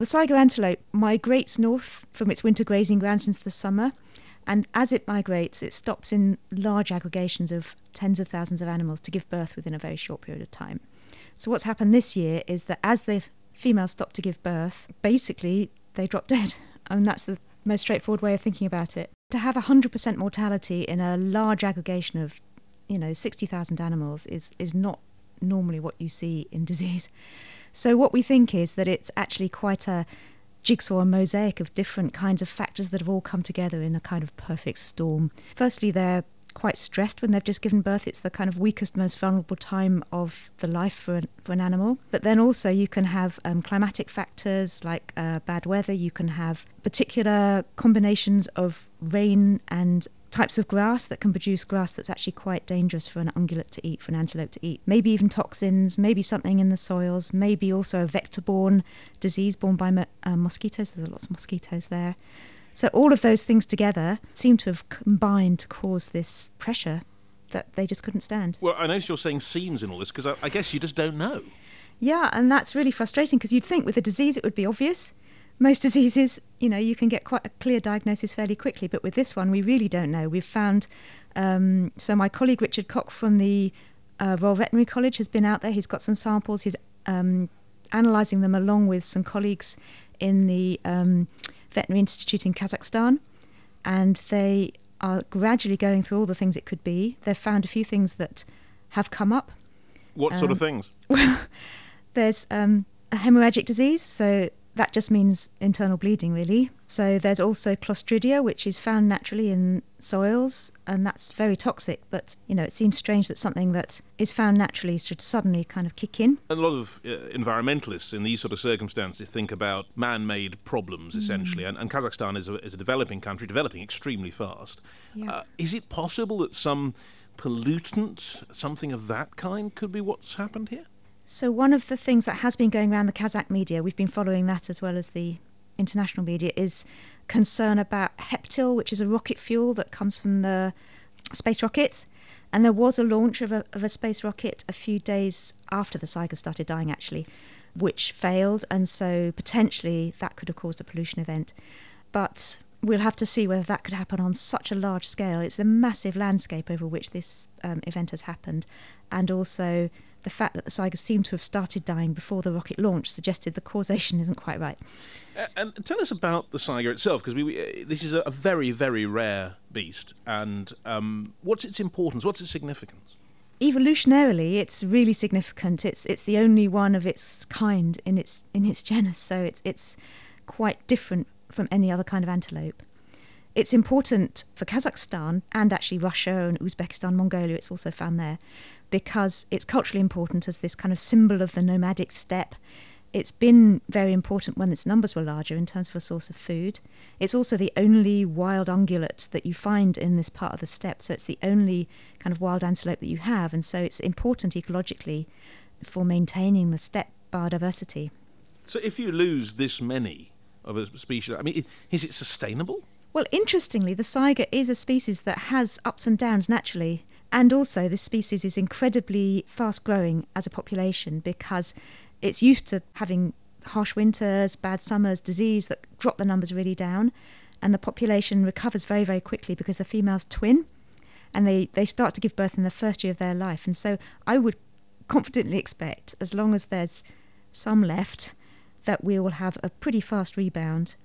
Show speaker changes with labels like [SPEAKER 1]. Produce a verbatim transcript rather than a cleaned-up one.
[SPEAKER 1] The Saiga antelope migrates north from its winter grazing grounds into the summer, and as it migrates, it stops in large aggregations of tens of thousands of animals to give birth within a very short period of time. So what's happened this year is that as the females stop to give birth, basically they drop dead. And that's the most straightforward way of thinking about it. To have one hundred percent mortality in a large aggregation of, you know, sixty thousand animals is, is not normally what you see in disease. So what we think is that it's actually quite a jigsaw, a mosaic of different kinds of factors that have all come together in a kind of perfect storm. Firstly, they're quite stressed when they've just given birth. It's the kind of weakest, most vulnerable time of the life for an, for an animal. But then also you can have um, climatic factors like uh, bad weather. You can have particular combinations of rain and types of grass that can produce grass that's actually quite dangerous for an ungulate to eat, for an antelope to eat. Maybe even toxins, maybe something in the soils, maybe also a vector-borne disease borne by mo- uh, mosquitoes. There's lots of mosquitoes there. So all of those things together seem to have combined to cause this pressure that they just couldn't stand.
[SPEAKER 2] Well, I notice you're saying seems in all this, because I, I guess you just don't know.
[SPEAKER 1] Yeah, and that's really frustrating, because you'd think with a disease it would be obvious. Most diseases, you know, you can get quite a clear diagnosis fairly quickly, but with this one we really don't know. We've found, um, so my colleague Richard Cock from the uh, Royal Veterinary College has been out there. He's got some samples. He's um, analysing them along with some colleagues in the um, Veterinary Institute in Kazakhstan, and they are gradually going through all the things it could be. They've found a few things that have come up.
[SPEAKER 2] What um, sort of things?
[SPEAKER 1] Well, there's um, a hemorrhagic disease, so that just means internal bleeding, really. So there's also Clostridia, which is found naturally in soils, and that's very toxic. But, you know, it seems strange that something that is found naturally should suddenly kind of kick in.
[SPEAKER 2] A lot of uh, environmentalists in these sort of circumstances think about man-made problems, essentially, mm. and, and Kazakhstan is a, is a developing country, developing extremely fast.
[SPEAKER 1] Yeah.
[SPEAKER 2] Uh, is it possible that some pollutant, something of that kind, could be what's happened here?
[SPEAKER 1] So one of the things that has been going around the Kazakh media, we've been following that as well as the international media, is concern about Heptil, which is a rocket fuel that comes from the space rockets. And there was a launch of a, of a space rocket a few days after the Saiga started dying, actually, which failed. And so potentially that could have caused a pollution event. But we'll have to see whether that could happen on such a large scale. It's a massive landscape over which this um, event has happened. And also the fact that the Saiga seemed to have started dying before the rocket launch suggested the causation isn't quite right.
[SPEAKER 2] Uh, and tell us about the Saiga itself, because we, we, uh, this is a, a very, very rare beast. And um, what's its importance? What's its significance?
[SPEAKER 1] Evolutionarily, it's really significant. It's it's the only one of its kind in its in its genus, so it's it's quite different from any other kind of antelope. It's important for Kazakhstan and actually Russia and Uzbekistan, Mongolia. It's also found there because it's culturally important as this kind of symbol of the nomadic steppe. It's been very important when its numbers were larger in terms of a source of food. It's also the only wild ungulate that you find in this part of the steppe, so it's the only kind of wild antelope that you have, and so it's important ecologically for maintaining the steppe biodiversity.
[SPEAKER 2] So if you lose this many of a species, I mean, is it sustainable?
[SPEAKER 1] Well, interestingly, the Saiga is a species that has ups and downs naturally, and also this species is incredibly fast growing as a population because it's used to having harsh winters, bad summers, disease that drop the numbers really down, and the population recovers very, very quickly because the females twin and they, they start to give birth in the first year of their life. And so I would confidently expect, as long as there's some left, that we will have a pretty fast rebound